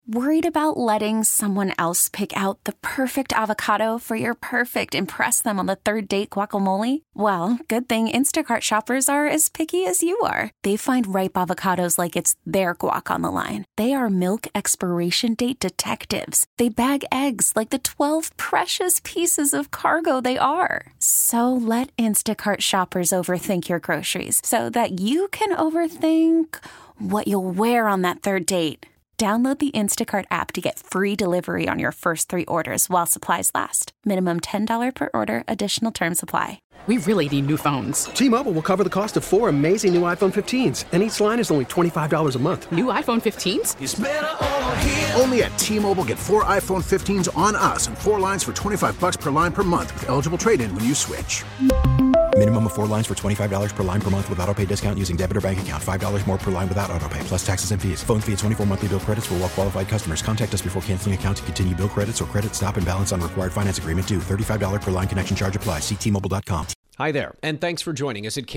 Worried about letting someone else pick out the perfect avocado for your perfect impress them on the third date guacamole? Well, good thing Instacart shoppers are as picky as you are. They find ripe avocados like it's their guac on the line. They are milk expiration date detectives. They bag eggs like the 12 precious pieces of cargo they are. So let Instacart shoppers overthink your groceries so that you can overthink what you'll wear on that third date. Download the Instacart app to get free delivery on your first 3 orders while supplies last. Minimum $10 per order. Additional terms apply. We really need new phones. T-Mobile will cover the cost of 4 amazing new iPhone 15s, and each line is only $25 a month. New iPhone 15s? It's better over here. Only at T-Mobile, get 4 iPhone 15s on us and 4 lines for $25 per line per month with eligible trade-in when you switch. Minimum of 4 lines for $25 per line per month with autopay discount using debit or bank account. $5 more per line without autopay, plus taxes and fees. Phone fee at 24 monthly bill credits for well-qualified customers. Contact us before canceling account to continue bill credits or credit stop and balance on required finance agreement due. $35 per line connection charge applies. See T-Mobile.com. Hi there, and thanks for joining us at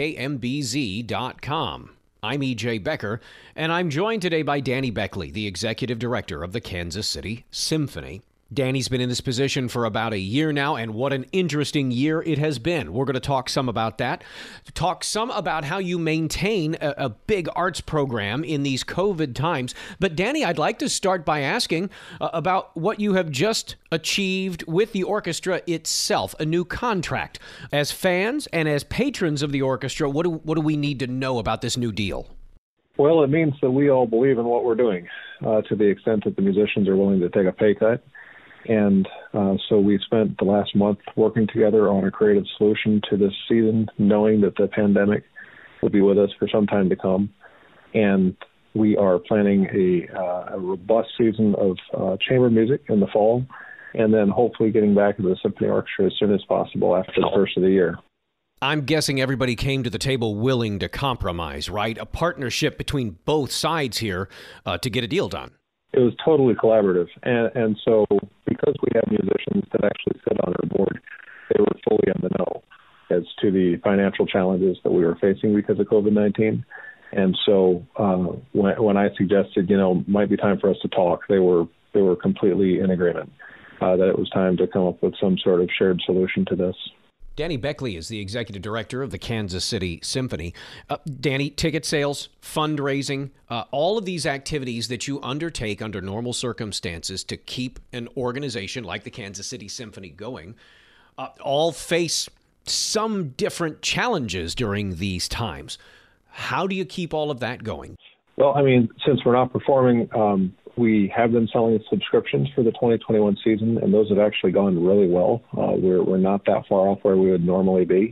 KMBZ.com. I'm E.J. Becker, and I'm joined today by Danny Beckley, the executive director of the Kansas City Symphony. Danny's been in this position for about a year now, and what an interesting year it has been. We're going to talk some about that, talk some about how you maintain a big arts program in these COVID times. But Danny, I'd like to start by asking about what you have just achieved with the orchestra itself, a new contract. As fans and as patrons of the orchestra, what do we need to know about this new deal? Well, it means that we all believe in what we're doing to the extent that the musicians are willing to take a pay cut. And so we spent the last month working together on a creative solution to this season, knowing that the pandemic would be with us for some time to come. And we are planning a robust season of chamber music in the fall, and then hopefully getting back into the symphony orchestra as soon as possible after the first of the year. I'm guessing everybody came to the table willing to compromise, right? A partnership between both sides here to get a deal done. It was totally collaborative. And so because we have musicians that actually sit on our board, they were fully in the know as to the financial challenges that we were facing because of COVID-19. And so when I suggested, might be time for us to talk, they were completely in agreement that it was time to come up with some sort of shared solution to this. Danny Beckley is the executive director of the Kansas City Symphony. Danny, ticket sales, fundraising, all of these activities that you undertake under normal circumstances to keep an organization like the Kansas City Symphony going, all face some different challenges during these times. How do you keep all of that going? Well, since we're not performing, we have been selling subscriptions for the 2021 season, and those have actually gone really well. We're not that far off where we would normally be,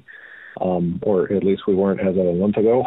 or at least we weren't as of a month ago.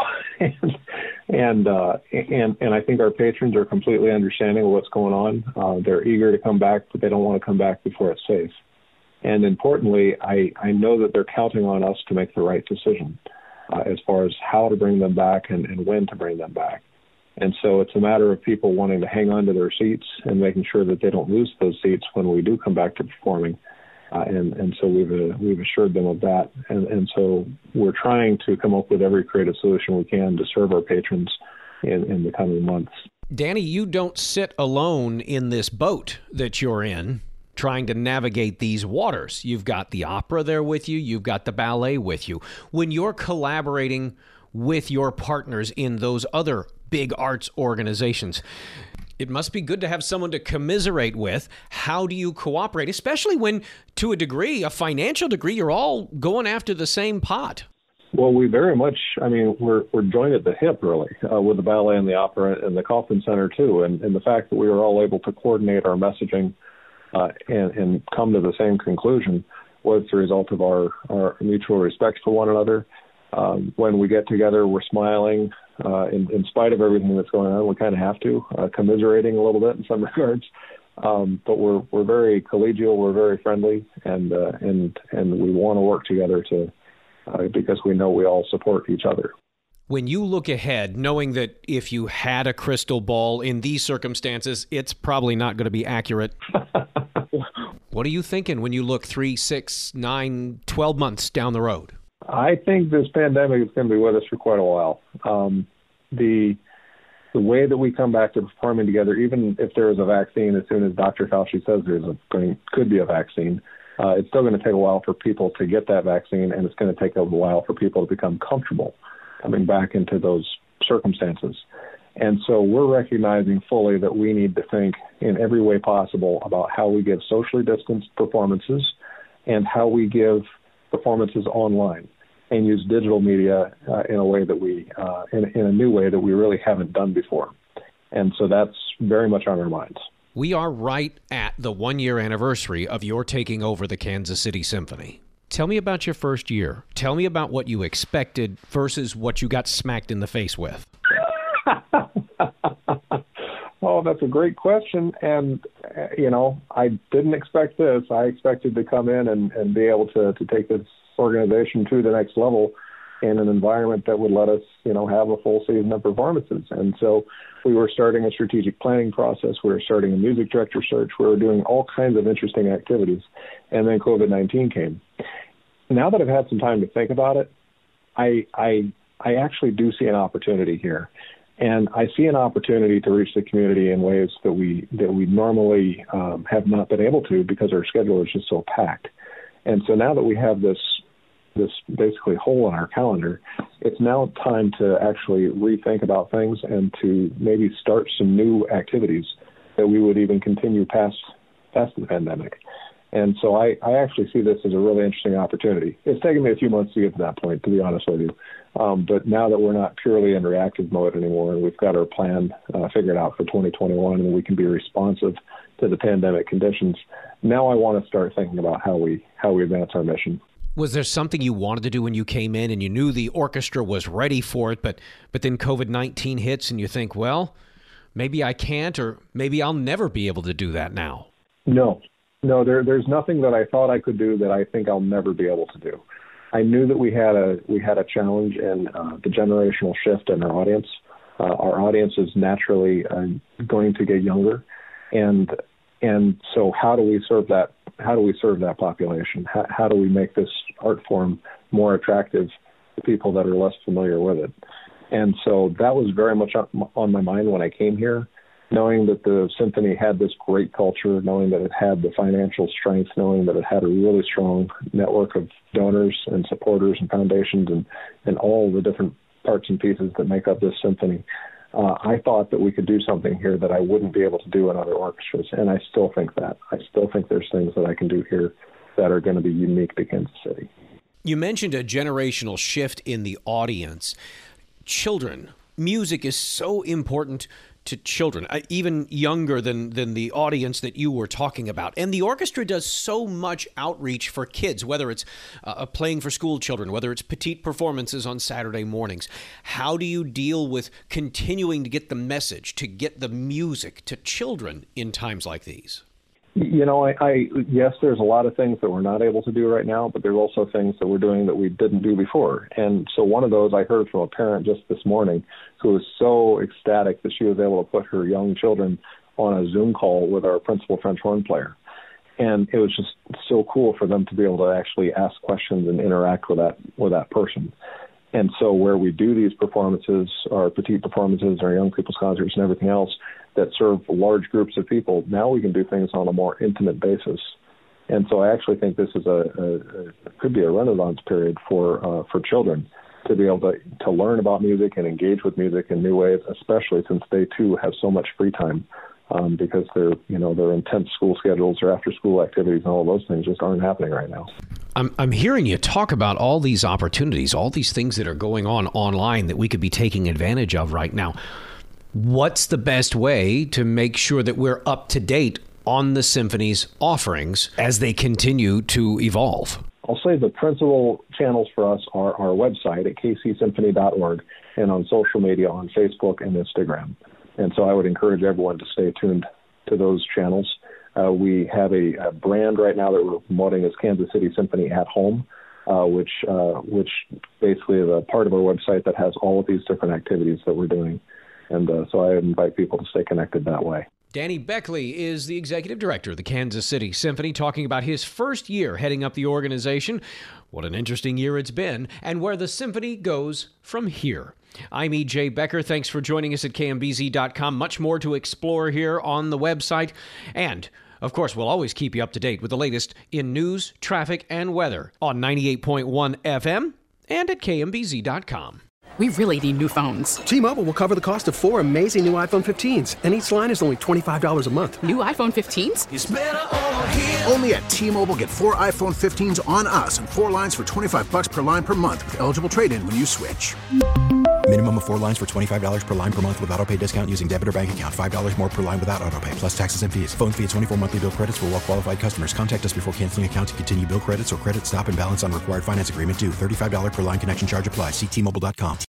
and I think our patrons are completely understanding of what's going on. They're eager to come back, but they don't want to come back before it's safe. And importantly, I know that they're counting on us to make the right decision as far as how to bring them back and when to bring them back. And so it's a matter of people wanting to hang on to their seats and making sure that they don't lose those seats when we do come back to performing. And so we've assured them of that. And so we're trying to come up with every creative solution we can to serve our patrons in the coming months. Danny, you don't sit alone in this boat that you're in trying to navigate these waters. You've got the opera there with you. You've got the ballet with you. When you're collaborating with your partners in those other big arts organizations, it must be good to have someone to commiserate with. How do you cooperate, especially when, to a degree, a financial degree, you're all going after the same pot? Well, we very much, we're joined at the hip, really, with the ballet and the opera and the Kaufman Center, too. And the fact that we were all able to coordinate our messaging and come to the same conclusion was the result of our mutual respect for one another. When we get together, we're smiling. In spite of everything that's going on, we kind of have to, commiserating a little bit in some regards. But we're very collegial, we're very friendly, and we want to work together because we know we all support each other. When you look ahead, knowing that if you had a crystal ball in these circumstances, it's probably not going to be accurate. What are you thinking when you look 3, 6, 9, 12 months down the road? I think this pandemic is going to be with us for quite a while. the way that we come back to performing together, even if there is a vaccine, as soon as Dr. Fauci says could be a vaccine, it's still going to take a while for people to get that vaccine, and it's going to take a while for people to become comfortable coming back into those circumstances. And so we're recognizing fully that we need to think in every way possible about how we give socially distanced performances and how we give performances online and use digital media in a way that in a new way that we really haven't done before. And so that's very much on our minds. We are right at the 1-year anniversary of your taking over the Kansas City Symphony. Tell me about your first year. Tell me about what you expected versus what you got smacked in the face with. Oh, that's a great question. And, I didn't expect this. I expected to come in and be able to take this organization to the next level in an environment that would let us, have a full season of performances. And so we were starting a strategic planning process. We were starting a music director search. We were doing all kinds of interesting activities. And then COVID-19 came. Now that I've had some time to think about it, I actually do see an opportunity here. And I see an opportunity to reach the community in ways that we normally have not been able to because our schedule is just so packed. And so now that we have this basically hole in our calendar, it's now time to actually rethink about things and to maybe start some new activities that we would even continue past the pandemic. And so I actually see this as a really interesting opportunity. It's taken me a few months to get to that point, to be honest with you. But now that we're not purely in reactive mode anymore, and we've got our plan figured out for 2021, and we can be responsive to the pandemic conditions, now I want to start thinking about how we advance our mission. Was there something you wanted to do when you came in and you knew the orchestra was ready for it, but then COVID-19 hits and you think, well, maybe I can't, or maybe I'll never be able to do that now? No, there's nothing that I thought I could do that I think I'll never be able to do. I knew that we had a challenge in the generational shift in our audience. Our audience is naturally going to get younger, and so how do we serve that? How do we serve that population? How do we make this art form more attractive to people that are less familiar with it? And so that was very much on my mind when I came here, knowing that the symphony had this great culture, knowing that it had the financial strength, knowing that it had a really strong network of donors and supporters and foundations and all the different parts and pieces that make up this symphony. I thought that we could do something here that I wouldn't be able to do in other orchestras, and I still think that. I still think there's things that I can do here that are going to be unique to Kansas City. You mentioned a generational shift in the audience. Children, music is so important to children, even younger than the audience that you were talking about. And the orchestra does so much outreach for kids, whether it's playing for school children, whether it's petite performances on Saturday mornings. How do you deal with continuing to get the message, to get the music to children in times like these? Yes, there's a lot of things that we're not able to do right now, but there's also things that we're doing that we didn't do before. And so one of those I heard from a parent just this morning who was so ecstatic that she was able to put her young children on a Zoom call with our principal French horn player. And it was just so cool for them to be able to actually ask questions and interact with that person. And so where we do these performances, our petite performances, our young people's concerts and everything else that serve large groups of people, now we can do things on a more intimate basis. And so I actually think this is could be a renaissance period for children to be able to learn about music and engage with music in new ways, especially since they too have so much free time because their intense school schedules or after school activities and all those things just aren't happening right now. I'm hearing you talk about all these opportunities, all these things that are going on online that we could be taking advantage of right now. What's the best way to make sure that we're up to date on the symphony's offerings as they continue to evolve? I'll say the principal channels for us are our website at kcsymphony.org and on social media on Facebook and Instagram. And so I would encourage everyone to stay tuned to those channels. We have a brand right now that we're promoting as Kansas City Symphony at Home, which basically is a part of our website that has all of these different activities that we're doing. And so I invite people to stay connected that way. Danny Beckley is the executive director of the Kansas City Symphony, talking about his first year heading up the organization, what an interesting year it's been, and where the symphony goes from here. I'm E.J. Becker. Thanks for joining us at KMBZ.com. Much more to explore here on the website. And, of course, we'll always keep you up to date with the latest in news, traffic, and weather on 98.1 FM and at KMBZ.com. We really need new phones. T-Mobile will cover the cost of 4 amazing new iPhone 15s, and each line is only $25 a month. New iPhone 15s? It's better over here. Only at T-Mobile, get 4 iPhone 15s on us and 4 lines for $25 per line per month with eligible trade-in when you switch. Minimum of 4 lines for $25 per line per month with autopay discount using debit or bank account. $5 more per line without autopay, plus taxes and fees. Phone fee at 24 monthly bill credits for well-qualified customers. Contact us before canceling account to continue bill credits or credit stop and balance on required finance agreement due. $35 per line connection charge applies. See T-Mobile.com.